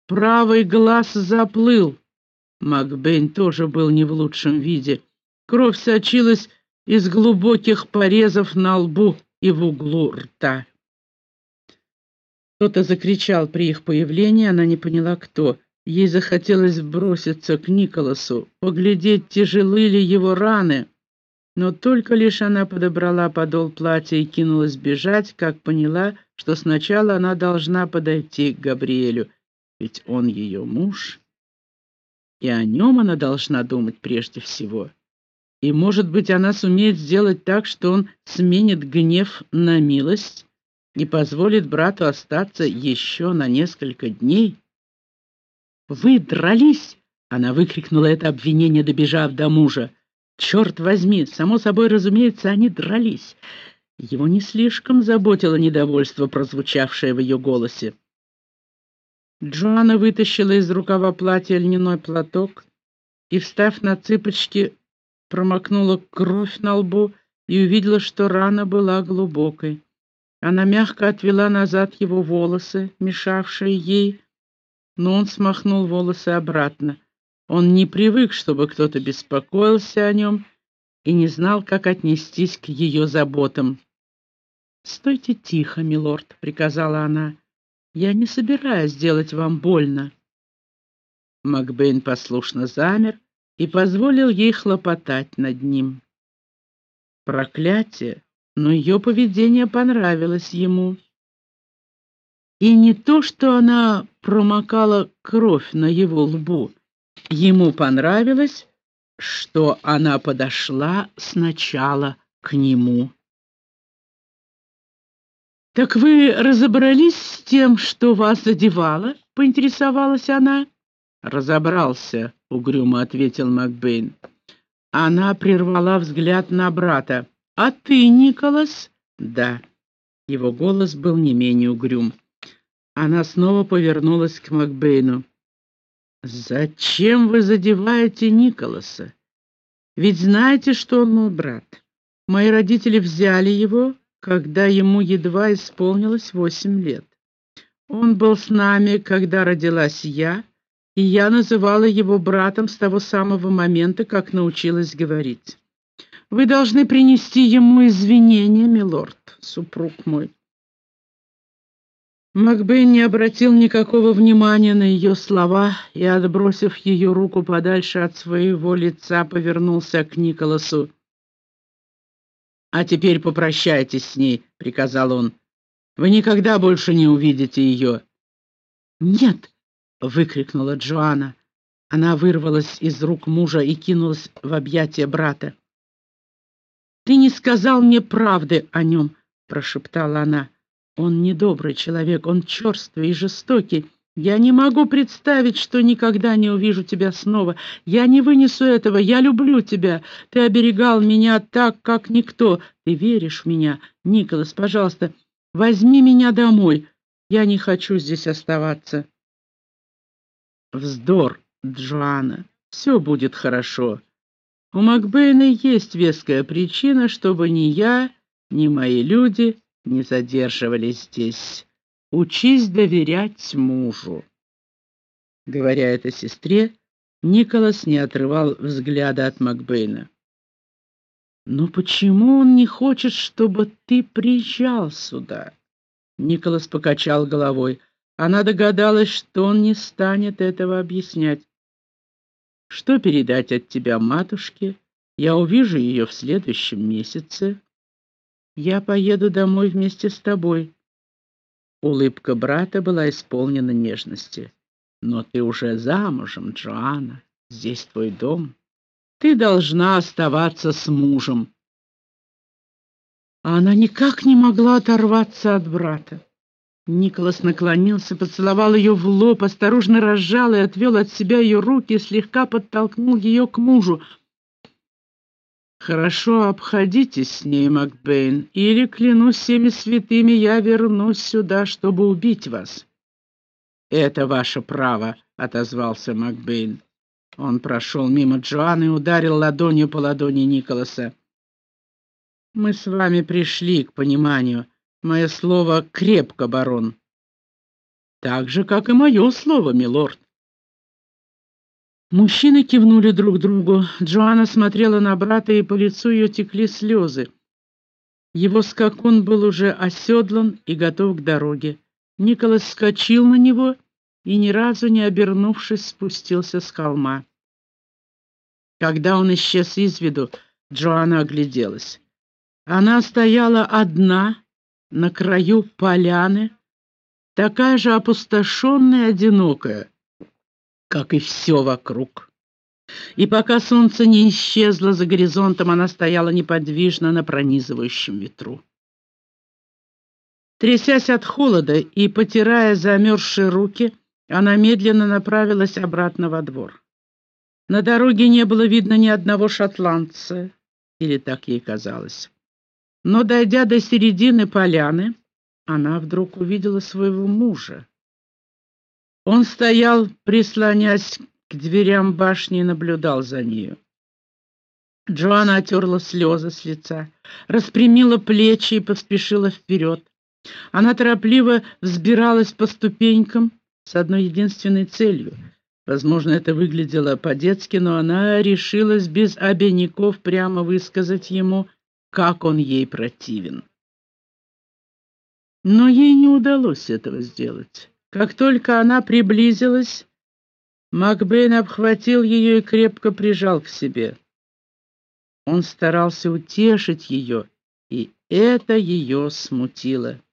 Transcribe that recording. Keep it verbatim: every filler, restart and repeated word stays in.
Правый глаз заплыл. Макбейн тоже был не в лучшем виде. Кровь сочилась из глубоких порезов на лбу и в углу рта. Кто-то закричал при их появлении, она не поняла, кто. Ей захотелось броситься к Николасу, поглядеть, тяжелы ли его раны. Но только лишь она подобрала подол платья и кинулась бежать, как поняла, что сначала она должна подойти к Габриэлю, ведь он ее муж, и о нем она должна думать прежде всего. И, может быть, она сумеет сделать так, что он сменит гнев на милость и позволит брату остаться еще на несколько дней. «Вы дрались!» — она выкрикнула это обвинение, добежав до мужа. Черт возьми, само собой разумеется, они дрались. Его не слишком заботило недовольство, прозвучавшее в ее голосе. Джоанна вытащила из рукава платья льняной платок и, встав на цыпочки, промокнула кровь на лбу и увидела, что рана была глубокой. Она мягко отвела назад его волосы, мешавшие ей, но он смахнул волосы обратно. Он не привык, чтобы кто-то беспокоился о нем, и не знал, как отнестись к ее заботам. «Стойте тихо, милорд», — приказала она. «Я не собираюсь делать вам больно». Макбейн послушно замер и позволил ей хлопотать над ним. Проклятие, но ее поведение понравилось ему. И не то, что она промокала кровь на его лбу. Ему понравилось, что она подошла сначала к нему. «Так вы разобрались с тем, что вас задевало?» — поинтересовалась она. «Разобрался», — угрюмо ответил Макбейн. Она прервала взгляд на брата. «А ты, Николас?» «Да». Его голос был не менее угрюм. Она снова повернулась к Макбейну. «Зачем вы задеваете Николаса? Ведь знаете, что он мой брат. Мои родители взяли его, когда ему едва исполнилось восемь лет. Он был с нами, когда родилась я, и я называла его братом с того самого момента, как научилась говорить. Вы должны принести ему извинения, милорд, супруг мой». Макбейн не обратил никакого внимания на ее слова и, отбросив ее руку подальше от своего лица, повернулся к Николасу. «А теперь попрощайтесь с ней», — приказал он. «Вы никогда больше не увидите ее». «Нет!» — выкрикнула Джоанна. Она вырвалась из рук мужа и кинулась в объятия брата. «Ты не сказал мне правды о нем», — прошептала она. «Он недобрый человек, он черствый и жестокий. Я не могу представить, что никогда не увижу тебя снова. Я не вынесу этого, я люблю тебя. Ты оберегал меня так, как никто. Ты веришь в меня? Николас, пожалуйста, возьми меня домой. Я не хочу здесь оставаться». «Вздор, Джоанна, все будет хорошо. У Макбейна есть веская причина, чтобы ни я, ни мои люди не задерживались здесь. Учись доверять мужу». Говоря это сестре, Николас не отрывал взгляда от Макбейна. «Но почему он не хочет, чтобы ты приезжал сюда?» Николас покачал головой. Она догадалась, что он не станет этого объяснять. «Что передать от тебя матушке? Я увижу ее в следующем месяце. Я поеду домой вместе с тобой». Улыбка брата была исполнена нежности. «Но ты уже замужем, Джоанна. Здесь твой дом. Ты должна оставаться с мужем». А она никак не могла оторваться от брата. Николас наклонился, поцеловал ее в лоб, осторожно разжал и отвел от себя ее руки и слегка подтолкнул ее к мужу. «Хорошо обходитесь с ней, Макбейн, или, клянусь всеми святыми, я вернусь сюда, чтобы убить вас». «Это ваше право», — отозвался Макбейн. Он прошел мимо Джоанны и ударил ладонью по ладони Николаса. «Мы с вами пришли к пониманию. Мое слово крепко, барон». Так же, как и мое слово, милорд. Мужчины кивнули друг другу. Джоанна смотрела на брата, и по лицу ее текли слезы. Его скакун был уже оседлан и готов к дороге. Николас вскочил на него и, ни разу не обернувшись, спустился с холма. Когда он исчез из виду, Джоанна огляделась. Она стояла одна на краю поляны, такая же опустошенная и одинокая, как и все вокруг. И пока солнце не исчезло за горизонтом, она стояла неподвижно на пронизывающем ветру. Трясясь от холода и потирая замерзшие руки, она медленно направилась обратно во двор. На дороге не было видно ни одного шотландца, или так ей казалось. Но дойдя до середины поляны, она вдруг увидела своего мужа. Он стоял, прислонясь к дверям башни, и наблюдал за нею. Джоанна отерла слезы с лица, распрямила плечи и поспешила вперед. Она торопливо взбиралась по ступенькам с одной единственной целью. Возможно, это выглядело по-детски, но она решилась без обиняков прямо высказать ему, как он ей противен. Но ей не удалось этого сделать. Как только она приблизилась, Макбейн обхватил ее и крепко прижал к себе. Он старался утешить ее, и это ее смутило.